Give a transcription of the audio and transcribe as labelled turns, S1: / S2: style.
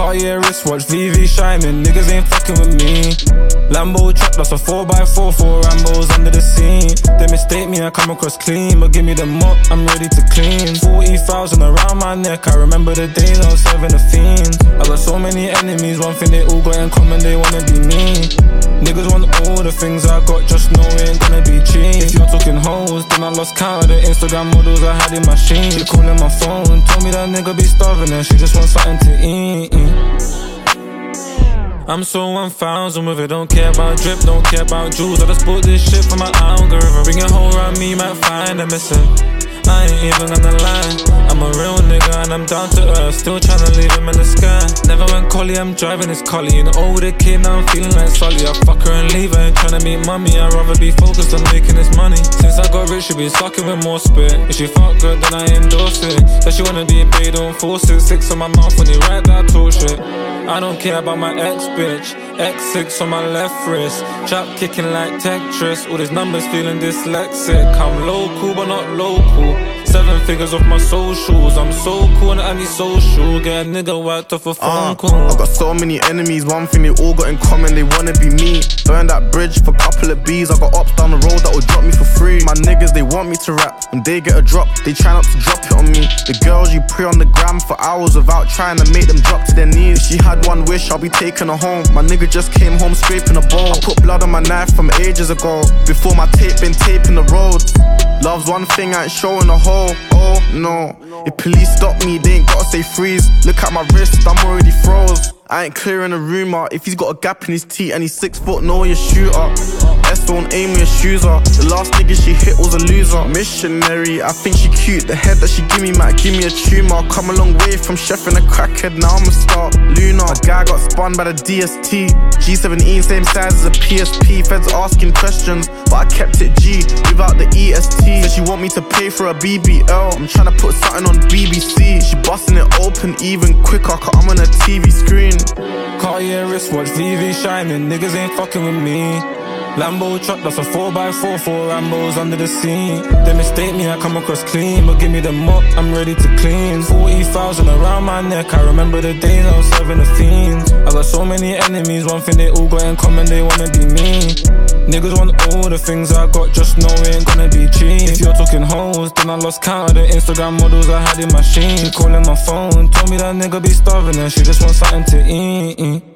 S1: Cartier wristwatch, VV shining, niggas ain't fucking with me. Lambo truck, that's a 4x4, 4 Rambos under the scene. They mistake me, I come across clean, but give me the mop, I'm ready to clean. 40,000 around my neck, I remember the days I was serving the fiends. I got so many enemies, one thing they all got in common, they wanna be me. Niggas want all the things I got, just know it ain't gonna be cheap. If you're talking hoes, then I lost count of the Instagram models I had in my sheet. She calling my phone, told me that nigga be starving and she just wants something to eat. I'm so 1000 with it, don't care about drip, don't care about jewels. I just bought this shit for my algorithm. Bring a hoe around me, you might find a missing. I ain't even gonna lie, I'm a real nigga and I'm down to earth, still tryna leave him in the sky. Never went collie, I'm driving this collie. An older kid, now I'm feeling like Sully. I fuck her and leave her, ain't tryna meet mummy. I'd rather be focused on making this money. Since I got rich, she be sucking with more spit. If she fuck good, then I endorse it. Said she wanna be a babe, don't force it. 6 on my mouth when he write that talk shit. I don't care about my ex bitch. X6 on my left wrist, trap kicking like Tetris. All these numbers feeling dyslexic. I'm local but not local. 7 figures off my socials. I'm so cool and anti-social. Get a nigga wiped off a phone call.
S2: I got so many enemies, one thing they all got in common, they wanna be me. Burn that bridge for a couple of B's. I got ops down the road that will drop me for free. My niggas, they want me to rap. When they get a drop, they try not to drop it on me. The girls you pray on the gram for hours without trying to make them drop to their knees. If she had one wish, I'll be taking her home. My nigga just came home scraping a bowl. I put blood on my knife from ages ago, before my tape been taping the roads. Love's one thing, I ain't showing a hole. Oh no, if police stop me, they ain't gotta say freeze. Look at my wrist, I'm already froze. I ain't clearing a rumor. If he's got a gap in his teeth and he's 6 foot, know your shooter. S don't aim where your shoes are. The last nigga she hit was a loser. Missionary, I think she cute. The head that she give me might give me a tumor. Come a long way from chef and a crackhead, now I'm a star. Luna, a guy got spun by the DST. G17, same size as a PSP. Feds asking questions, but I kept it G without the EST. Said she want me to pay for a BBL. I'm tryna put something on BBC. She busting it open even quicker, cause I'm on a TV screen.
S1: Cartier wristwatch, VV shining, niggas ain't fucking with me. Lambo truck, that's a 4x4, 4 Rambos under the scene. They mistake me, I come across clean, but give me the mop, I'm ready to clean. 40,000 around my neck, I remember the days I was serving the fiends. I got so many enemies, one thing they all got in common, they wanna be me. Niggas want all the things I got, just know it ain't gonna be cheap. If you're talking hoes, then I lost count of the Instagram models I had in my sheet. She calling my phone, told me that nigga be starving and she just wants something to eat.